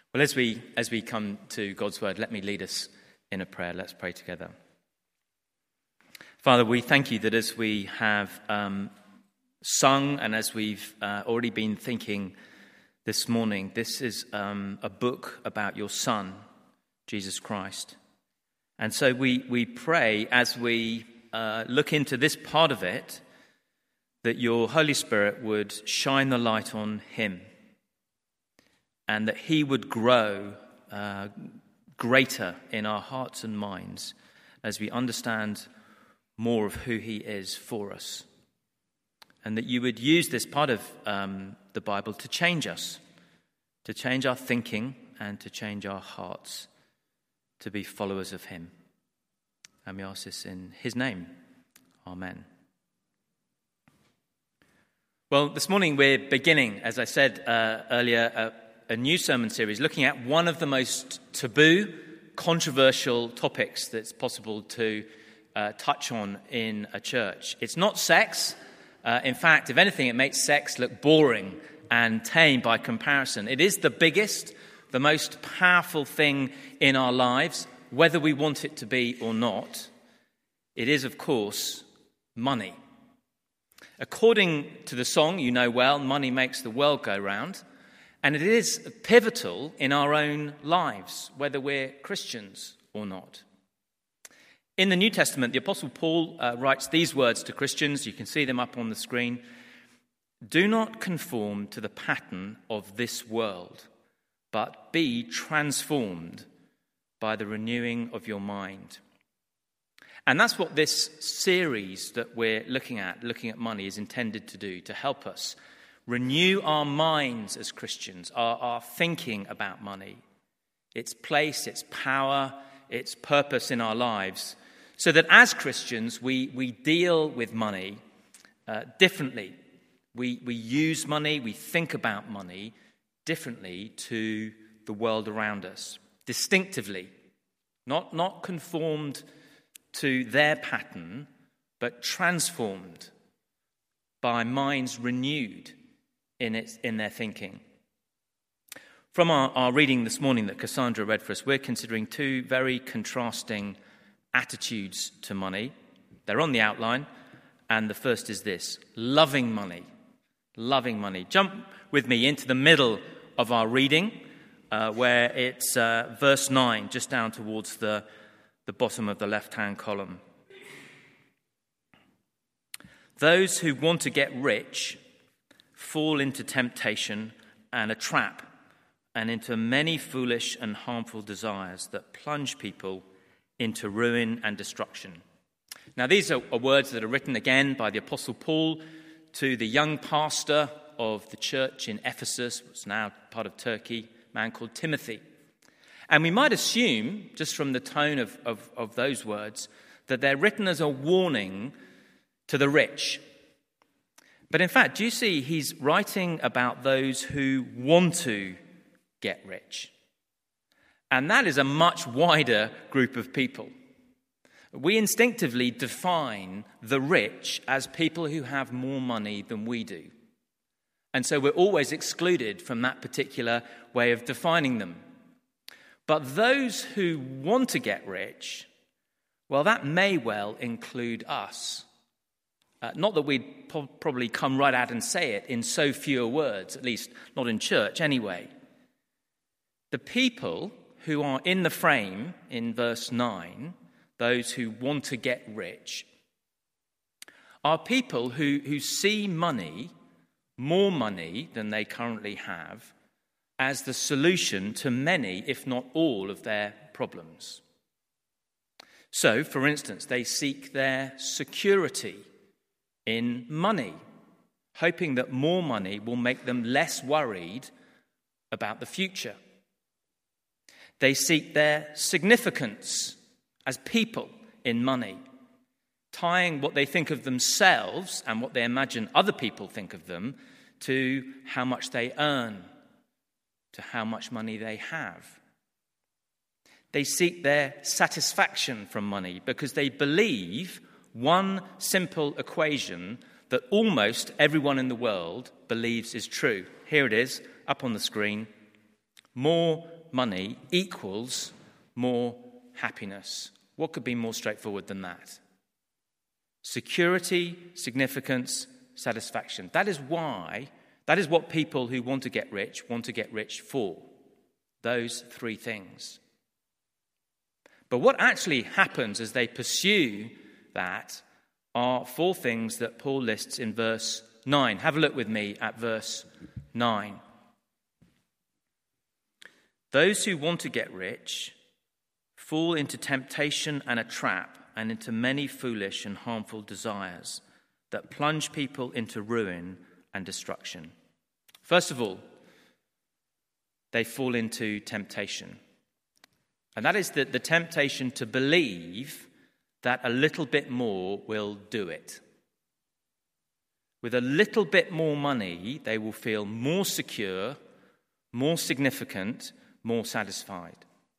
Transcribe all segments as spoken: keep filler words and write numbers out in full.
Well, as we as we come to God's word, let me lead us in a prayer. Let's pray together. Father, we thank you that as we have um, sung and as we've uh, already been thinking this morning, this is um, a book about your Son, Jesus Christ. And so we, we pray as we uh, look into this part of it, that your Holy Spirit would shine the light on him and that he would grow uh, greater in our hearts and minds as we understand more of who he is for us. And that you would use this part of um, the Bible to change us, to change our thinking and to change our hearts, to be followers of him. And we ask this in his name. Amen. Well, this morning we're beginning, as I said uh, earlier, a, a new sermon series looking at one of the most taboo, controversial topics that's possible to uh, touch on in a church. It's not sex. Uh, in fact, if anything, it makes sex look boring and tame by comparison. It is the biggest, the most powerful thing in our lives, whether we want it to be or not. It is, of course, money. According to the song you know well, money makes the world go round, and it is pivotal in our own lives, whether we're Christians or not. In the New Testament, the Apostle Paul uh, writes these words to Christians. You can see them up on the screen. Do not conform to the pattern of this world, but be transformed by the renewing of your mind. And that's what this series that we're looking at, looking at money, is intended to do, to help us renew our minds as Christians, our, our thinking about money, its place, its power, its purpose in our lives, so that as Christians we, we deal with money uh, differently. We, we use money, we think about money differently to the world around us, distinctively, not, not conformed to their pattern, but transformed by minds renewed in its, in their thinking. From our, our reading this morning that Cassandra read for us, we're considering two very contrasting attitudes to money. They're on the outline, and the first is this: loving money. Loving money. Jump with me into the middle of our reading, uh, where it's uh, verse nine, just down towards the the bottom of the left-hand column. Those who want to get rich fall into temptation and a trap and into many foolish and harmful desires that plunge people into ruin and destruction. Now, these are, are words that are written again by the Apostle Paul to the young pastor of the church in Ephesus, what's now part of Turkey, a man called Timothy. And we might assume, just from the tone of, of, of those words, that they're written as a warning to the rich. But in fact, do you see he's writing about those who want to get rich? And that is a much wider group of people. We instinctively define the rich as people who have more money than we do. And so we're always excluded from that particular way of defining them. But those who want to get rich, well, that may well include us. Uh, not that we'd po- probably come right out and say it in so few words, at least not in church anyway. The people who are in the frame in verse nine, those who want to get rich, are people who, who see money, more money than they currently have, as the solution to many, if not all, of their problems. So, for instance, they seek their security in money, hoping that more money will make them less worried about the future. They seek their significance as people in money, tying what they think of themselves and what they imagine other people think of them to how much they earn, to how much money they have. They seek their satisfaction from money because they believe one simple equation that almost everyone in the world believes is true. Here it is, up on the screen. More money equals more happiness. What could be more straightforward than that? Security, significance, satisfaction. That is why, that is what people who want to get rich want to get rich for. Those three things. But what actually happens as they pursue that are four things that Paul lists in verse nine. Have a look with me at verse nine. Those who want to get rich fall into temptation and a trap and into many foolish and harmful desires that plunge people into ruin and destruction. First of all, they fall into temptation. And that is the, the temptation to believe that a little bit more will do it. With a little bit more money, they will feel more secure, more significant, more satisfied.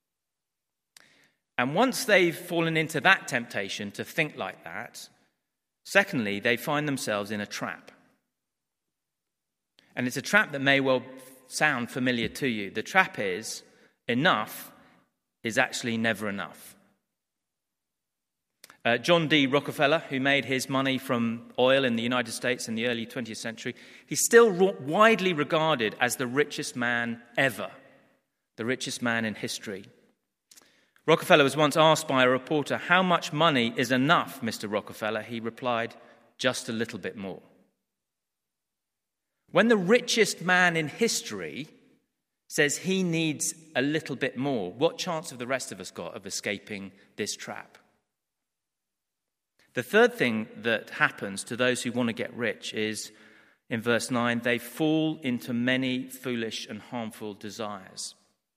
And once they've fallen into that temptation to think like that, secondly, they find themselves in a trap. And it's a trap that may well sound familiar to you. The trap is, enough is actually never enough. Uh, John D. Rockefeller, who made his money from oil in the United States in the early twentieth century, he's still ro- widely regarded as the richest man ever, the richest man in history. Rockefeller was once asked by a reporter, "How much money is enough, Mister Rockefeller?" He replied, "Just a little bit more." When the richest man in history says he needs a little bit more, what chance have the rest of us got of escaping this trap? The third thing that happens to those who want to get rich is, in verse nine, they fall into many foolish and harmful desires.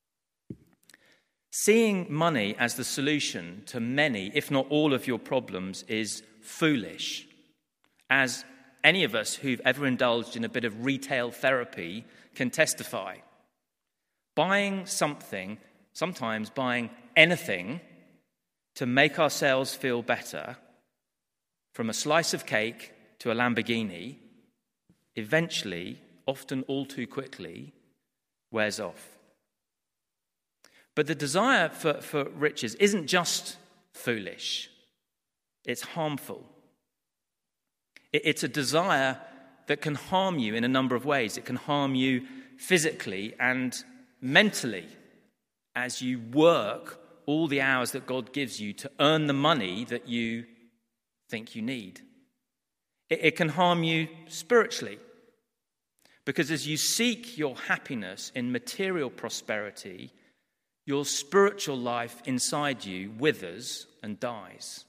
Seeing money as the solution to many, if not all, of your problems is foolish. As any of us who've ever indulged in a bit of retail therapy can testify. Buying something, sometimes buying anything, to make ourselves feel better, from a slice of cake to a Lamborghini, eventually, often all too quickly, wears off. But the desire for, for riches isn't just foolish, it's harmful. It, it's a desire that can harm you in a number of ways. It can harm you physically and mentally as you work all the hours that God gives you to earn the money that you think you need. It, it can harm you spiritually because as you seek your happiness in material prosperity, your spiritual life inside you withers and dies.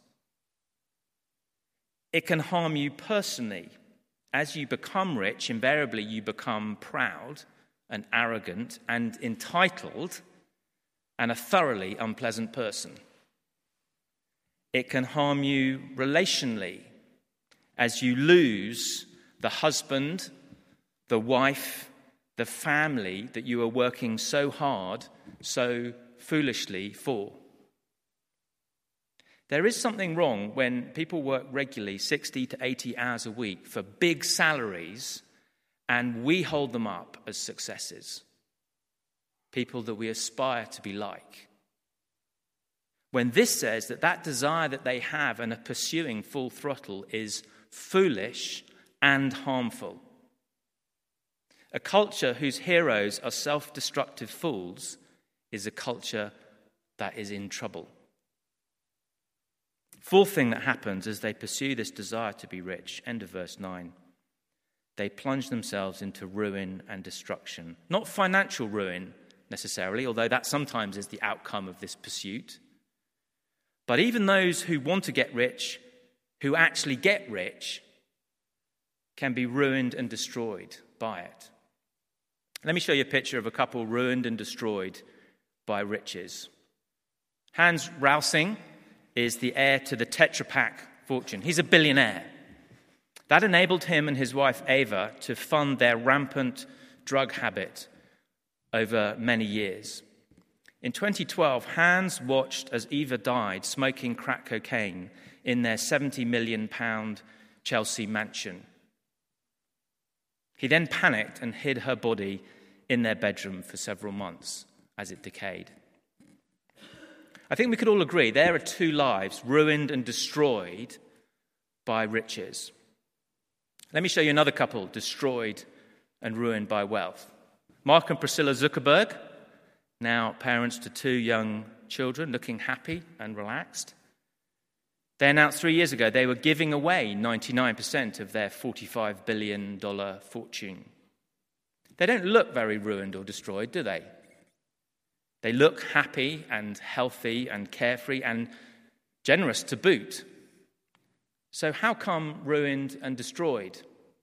It can harm you personally. As you become rich, invariably you become proud and arrogant and entitled and a thoroughly unpleasant person. It can harm you relationally as you lose the husband, the wife, the family that you are working so hard, so foolishly for. There is something wrong when people work regularly sixty to eighty hours a week for big salaries and we hold them up as successes, people that we aspire to be like. When this says that that desire that they have and are pursuing full throttle is foolish and harmful. A culture whose heroes are self-destructive fools is a culture that is in trouble. Fourth thing that happens as they pursue this desire to be rich, end of verse nine, they plunge themselves into ruin and destruction. Not financial ruin necessarily, although that sometimes is the outcome of this pursuit. But even those who want to get rich, who actually get rich, can be ruined and destroyed by it. Let me show you a picture of a couple ruined and destroyed by riches. Hans Rausing is the heir to the Tetra Pak fortune. He's a billionaire. That enabled him and his wife Eva to fund their rampant drug habit over many years. In twenty twelve, Hans watched as Eva died smoking crack cocaine in their seventy million pound Chelsea mansion. He then panicked and hid her body in their bedroom for several months. as it decayed. I think we could all agree there are two lives ruined and destroyed by riches. Let me show you another couple destroyed and ruined by wealth. Mark and Priscilla Zuckerberg, now parents to two young children, looking happy and relaxed. They announced three years ago they were giving away ninety-nine percent of their forty-five billion dollars fortune. They don't look very ruined or destroyed, do they? They look happy and healthy and carefree and generous to boot. So how come ruined and destroyed?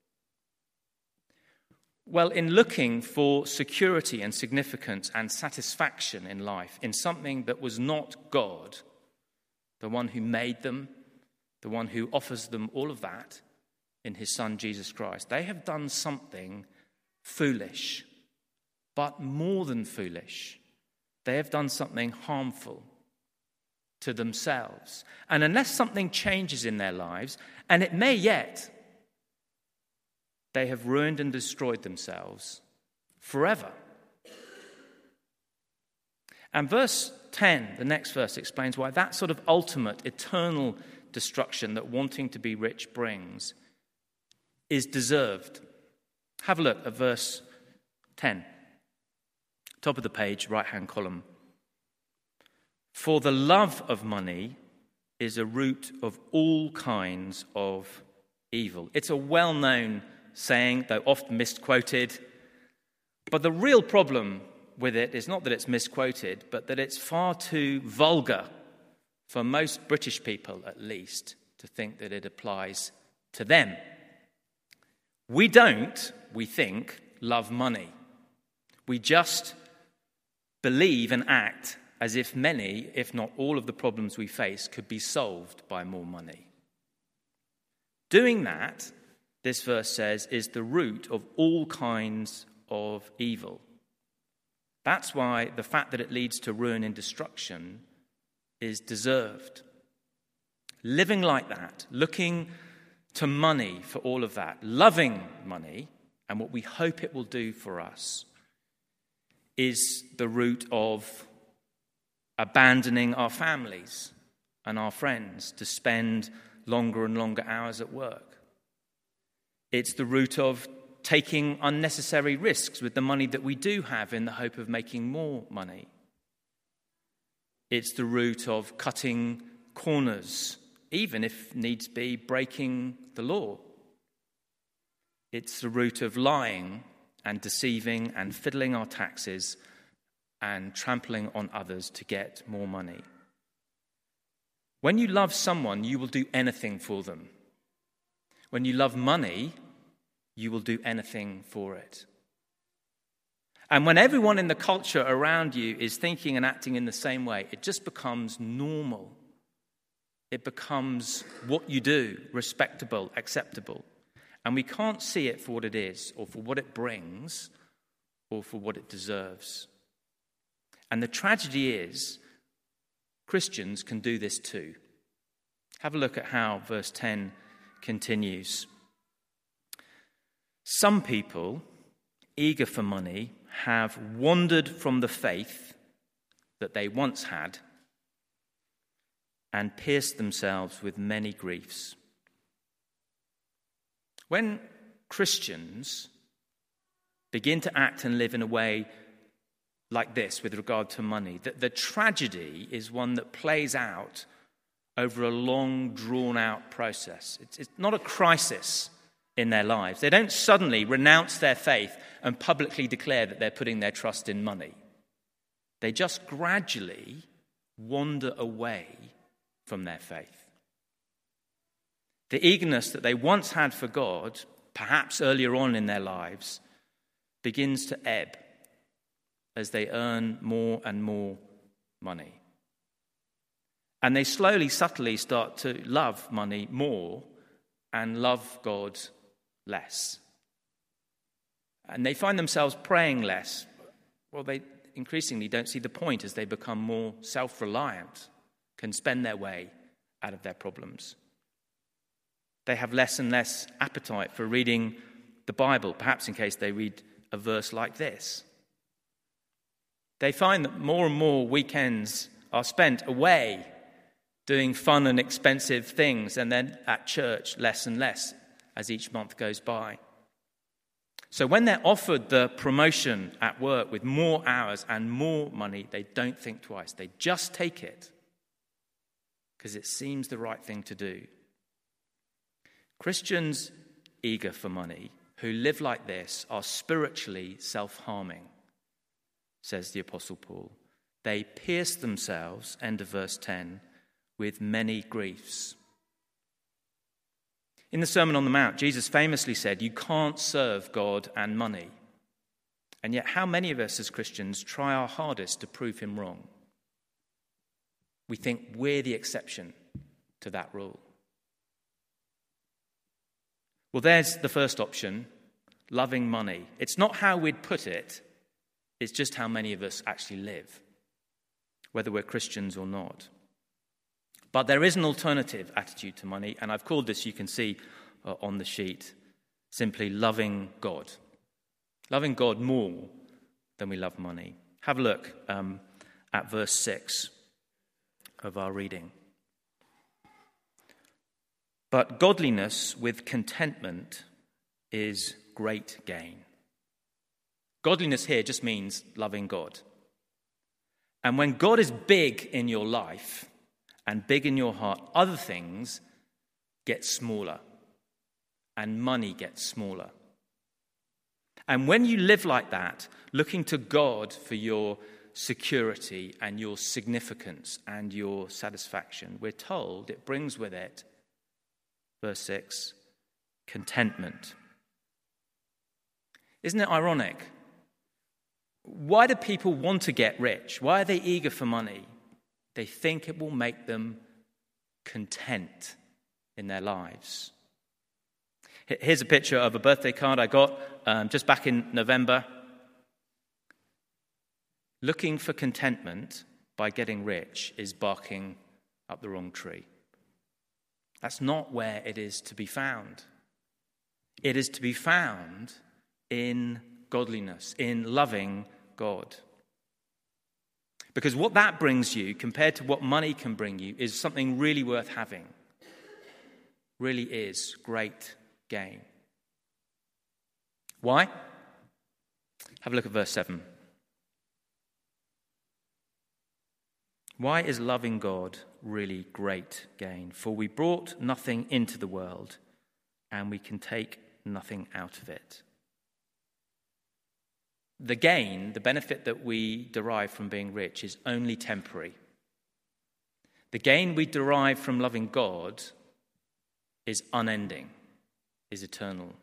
Well, in looking for security and significance and satisfaction in life, in something that was not God, the one who made them, the one who offers them all of that in his Son Jesus Christ, they have done something foolish, but more than foolish. They have done something harmful to themselves. And unless something changes in their lives, and it may yet, they have ruined and destroyed themselves forever. And verse ten, the next verse, explains why that sort of ultimate, eternal destruction that wanting to be rich brings is deserved. Have a look at verse ten. Top of the page, right-hand column. For the love of money is a root of all kinds of evil. It's a well-known saying, though often misquoted. But the real problem with it is not that it's misquoted, but that it's far too vulgar for most British people, at least, to think that it applies to them. We don't, we think, love money. We just believe and act as if many, if not all of the problems we face could be solved by more money. Doing that, this verse says, is the root of all kinds of evil. That's why the fact that it leads to ruin and destruction is deserved. Living like that, looking to money for all of that, loving money and what we hope it will do for us, is the root of abandoning our families and our friends to spend longer and longer hours at work. It's the root of taking unnecessary risks with the money that we do have in the hope of making more money. It's the root of cutting corners, even if needs be breaking the law. It's the root of lying and deceiving and fiddling our taxes and trampling on others to get more money. When you love someone, you will do anything for them. When you love money, you will do anything for it. And when everyone in the culture around you is thinking and acting in the same way, it just becomes normal. It becomes what you do, respectable, acceptable. And we can't see it for what it is, or for what it brings, or for what it deserves. And the tragedy is, Christians can do this too. Have a look at how verse ten continues. Some people, eager for money, have wandered from the faith that they once had and pierced themselves with many griefs. When Christians begin to act and live in a way like this with regard to money, the, the tragedy is one that plays out over a long, drawn-out process. It's, it's not a crisis in their lives. They don't suddenly renounce their faith and publicly declare that they're putting their trust in money. They just gradually wander away from their faith. The eagerness that they once had for God, perhaps earlier on in their lives, begins to ebb as they earn more and more money. And they slowly, subtly start to love money more and love God less. And they find themselves praying less. Well, they increasingly don't see the point as they become more self-reliant, can spend their way out of their problems. They have less and less appetite for reading the Bible, perhaps in case they read a verse like this. They find that more and more weekends are spent away doing fun and expensive things, and then at church less and less as each month goes by. So when they're offered the promotion at work with more hours and more money, they don't think twice. They just take it because it seems the right thing to do. Christians eager for money who live like this are spiritually self-harming, says the Apostle Paul. They pierce themselves, end of verse ten, with many griefs. In the Sermon on the Mount, Jesus famously said, you can't serve God and money. And yet how many of us as Christians try our hardest to prove him wrong? We think we're the exception to that rule. Well, there's the first option, loving money. It's not how we'd put it, it's just how many of us actually live, whether we're Christians or not. But there is an alternative attitude to money, and I've called this, you can see uh, on the sheet, simply loving God. Loving God more than we love money. Have a look um, at verse six of our reading. But godliness with contentment is great gain. Godliness here just means loving God. And when God is big in your life and big in your heart, other things get smaller and money gets smaller. And when you live like that, looking to God for your security and your significance and your satisfaction, we're told it brings with it, verse six, contentment. Isn't it ironic? Why do people want to get rich? Why are they eager for money? They think it will make them content in their lives. Here's a picture of a birthday card I got um, just back in November. Looking for contentment by getting rich is barking up the wrong tree. That's not where it is to be found. It is to be found in godliness, in loving God. Because what that brings you, compared to what money can bring you, is something really worth having. Really is great gain. Why? Have a look at verse seven. Why is loving God really great gain? For we brought nothing into the world, and we can take nothing out of it. The gain, the benefit that we derive from being rich is only temporary. The gain we derive from loving God is unending, is eternal.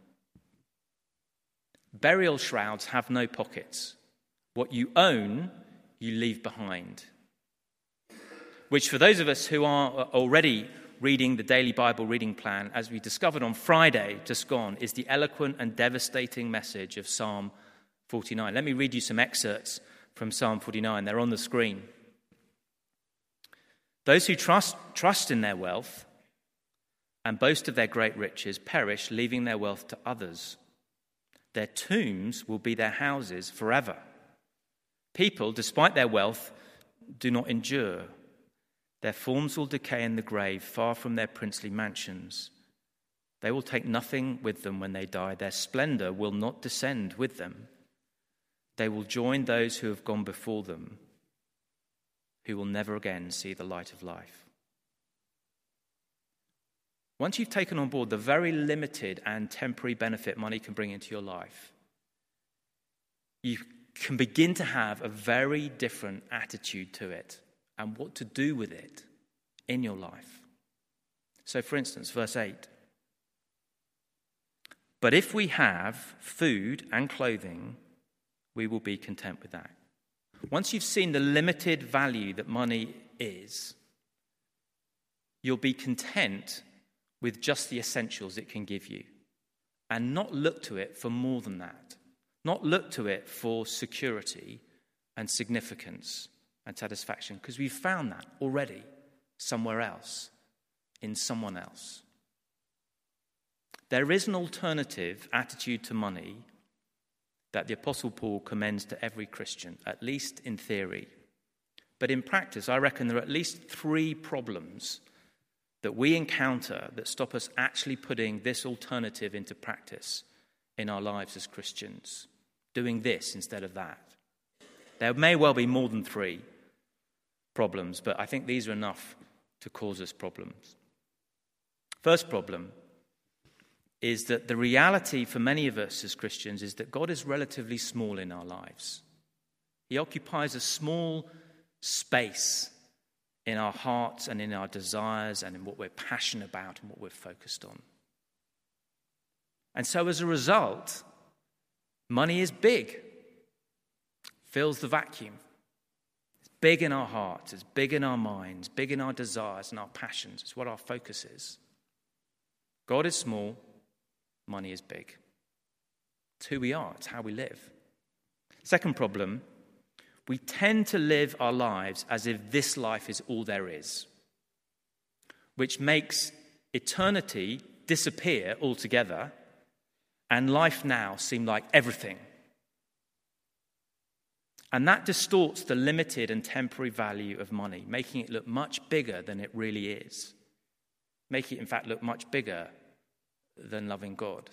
Burial shrouds have no pockets. What you own, you leave behind. Which for those of us who are already reading the daily Bible reading plan, as we discovered on Friday, just gone, is the eloquent and devastating message of Psalm forty-nine. Let me read you some excerpts from Psalm forty-nine. They're on the screen. Those who trust, trust in their wealth and boast of their great riches perish, leaving their wealth to others. Their tombs will be their houses forever. People, despite their wealth, do not endure. Their forms will decay in the grave, far from their princely mansions. They will take nothing with them when they die. Their splendor will not descend with them. They will join those who have gone before them, who will never again see the light of life. Once you've taken on board the very limited and temporary benefit money can bring into your life, you can begin to have a very different attitude to it and what to do with it in your life. So, for instance, verse eight. But if we have food and clothing, we will be content with that. Once you've seen the limited value that money is, you'll be content with just the essentials it can give you and not look to it for more than that. Not look to it for security and significance and satisfaction, because we've found that already somewhere else, in someone else. There is an alternative attitude to money that the Apostle Paul commends to every Christian, at least in theory. But in practice, I reckon there are at least three problems that we encounter that stop us actually putting this alternative into practice in our lives as Christians, doing this instead of that. There may well be more than three problems, but I think these are enough to cause us problems. First problem is that the reality for many of us as Christians is that God is relatively small in our lives. He occupies a small space in our hearts and in our desires and in what we're passionate about and what we're focused on. And so as a result, money is big, fills the vacuum. It's big in our hearts, it's big in our minds, big in our desires and our passions. It's what our focus is. God is small, money is big. It's who we are, it's how we live. Second problem, we tend to live our lives as if this life is all there is, which makes eternity disappear altogether and life now seem like everything. And that distorts the limited and temporary value of money, making it look much bigger than it really is. Making it, in fact, look much bigger than loving God.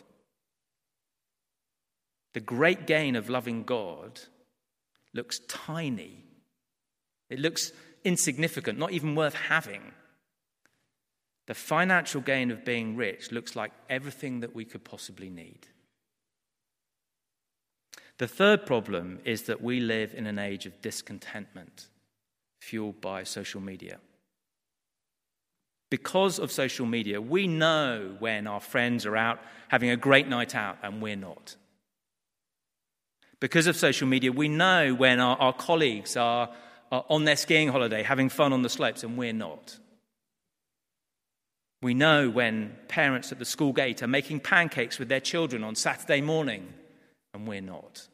The great gain of loving God looks tiny. It looks insignificant, not even worth having. The financial gain of being rich looks like everything that we could possibly need. The third problem is that we live in an age of discontentment, fueled by social media. Because of social media, we know when our friends are out having a great night out and we're not. Because of social media, we know when our, our colleagues are, are on their skiing holiday having fun on the slopes and we're not. We know when parents at the school gate are making pancakes with their children on Saturday morning and we're not.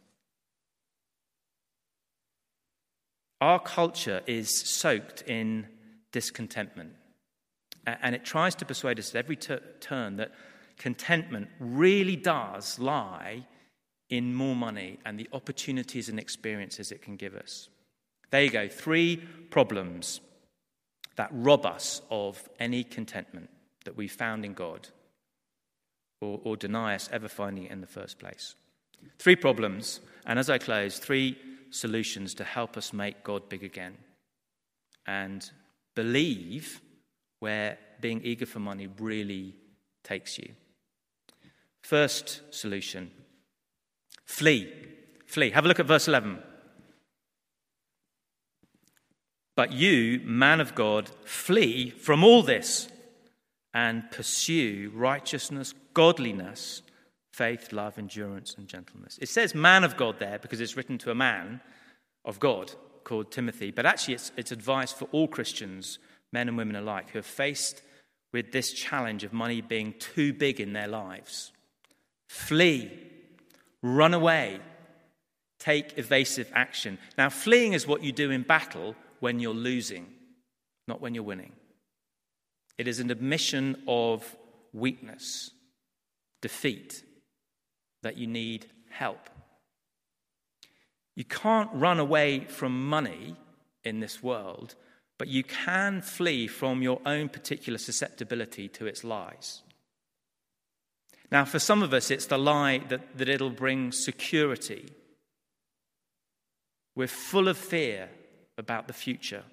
Our culture is soaked in discontentment. And it tries to persuade us at every t- turn that contentment really does lie in more money and the opportunities and experiences it can give us. There you go, three problems that rob us of any contentment that we found in God or, or deny us ever finding it in the first place. Three problems, and as I close, three solutions to help us make God big again and believe where being eager for money really takes you. First solution, flee. Flee. Have a look at verse eleven. But you, man of God, flee from all this and pursue righteousness, godliness, faith, love, endurance, and gentleness. It says man of God there because it's written to a man of God called Timothy, but actually it's, it's advice for all Christians, men and women alike, who are faced with this challenge of money being too big in their lives. Flee, run away, take evasive action. Now, fleeing is what you do in battle when you're losing, not when you're winning. It is an admission of weakness, defeat, that you need help. You can't run away from money in this world, but you can flee from your own particular susceptibility to its lies. Now, for some of us, it's the lie that, that it'll bring security. We're full of fear about the future.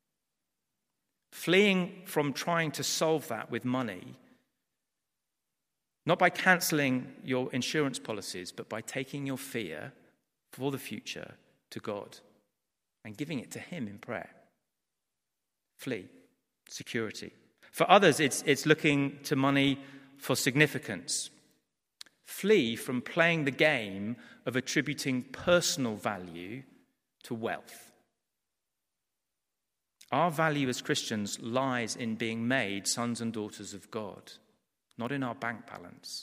Fleeing from trying to solve that with money, not by cancelling your insurance policies, but by taking your fear for the future to God and giving it to Him in prayer. Flee. Security. For others, it's, it's looking to money for significance. Flee from playing the game of attributing personal value to wealth. Our value as Christians lies in being made sons and daughters of God, not in our bank balance.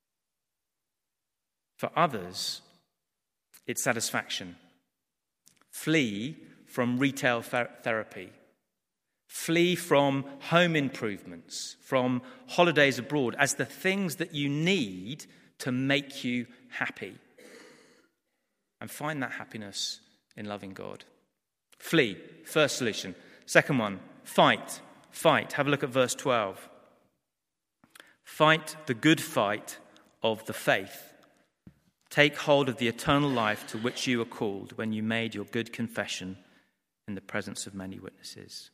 For others, it's satisfaction. Flee from retail ther- therapy. Flee from home improvements, from holidays abroad as the things that you need to make you happy. and find that happiness in loving God. Flee, first solution. Second one, fight, fight. Have a look at verse twelve. Fight the good fight of the faith. Take hold of the eternal life to which you were called when you made your good confession in the presence of many witnesses.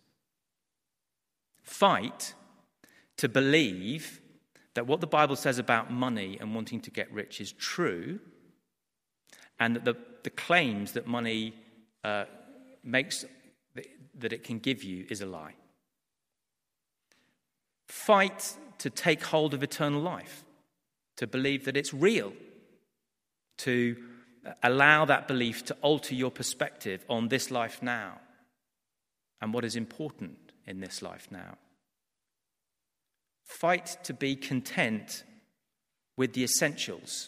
Fight to believe that what the Bible says about money and wanting to get rich is true, and that the, the claims that money uh, makes, that it can give you, is a lie. Fight to take hold of eternal life, to believe that it's real, to allow that belief to alter your perspective on this life now and what is important in this life now. Fight to be content with the essentials,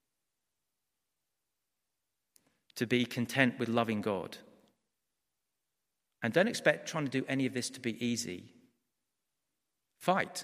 to be content with loving God. And don't expect trying to do any of this to be easy. Fight.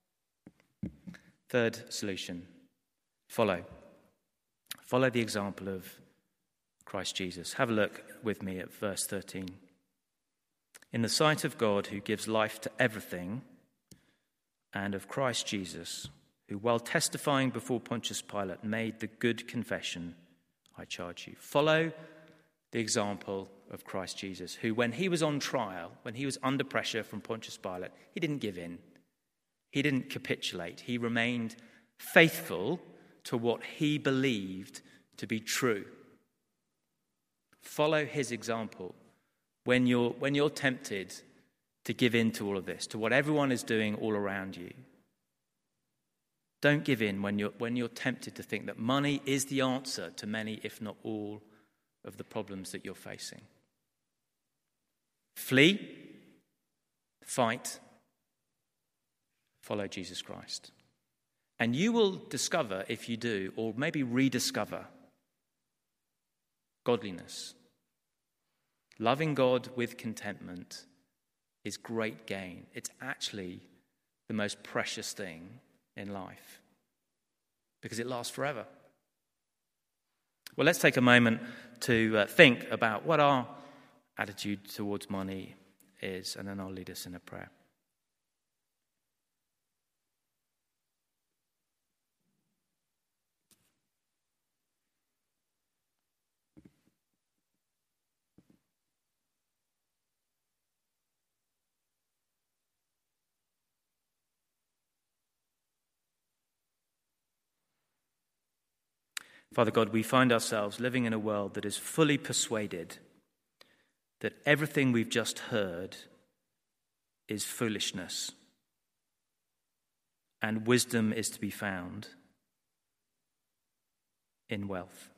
Third solution, follow. Follow the example of Christ Jesus. Have a look with me at verse thirteen. In the sight of God, who gives life to everything, and of Christ Jesus, who, while testifying before Pontius Pilate, made the good confession, I charge you. Follow the example of Christ Jesus, who, when he was on trial, when he was under pressure from Pontius Pilate, he didn't give in. He didn't capitulate. He remained faithful to what he believed to be true. Follow his example when you're, when you're tempted to give in to all of this, to what everyone is doing all around you. Don't give in when you're, when you're tempted to think that money is the answer to many, if not all, of the problems that you're facing. Flee, fight, follow Jesus Christ. And you will discover, if you do, or maybe rediscover, godliness. Loving God with contentment is great gain. It's actually the most precious thing in life because it lasts forever. Well, let's take a moment to uh, think about what our attitude towards money is, and then I'll lead us in a prayer. Father God, we find ourselves living in a world that is fully persuaded that everything we've just heard is foolishness, and wisdom is to be found in wealth.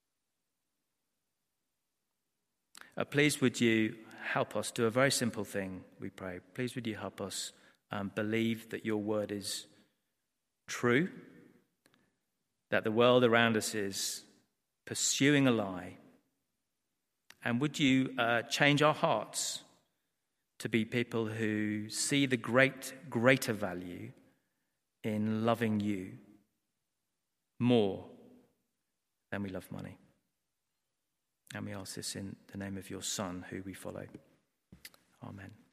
Uh, please would you help us do a very simple thing, we pray. Please would you help us um, believe that your word is true, that the world around us is pursuing a lie. And would you uh, change our hearts to be people who see the great, greater value in loving you more than we love money. And we ask this in the name of your Son, who we follow. Amen.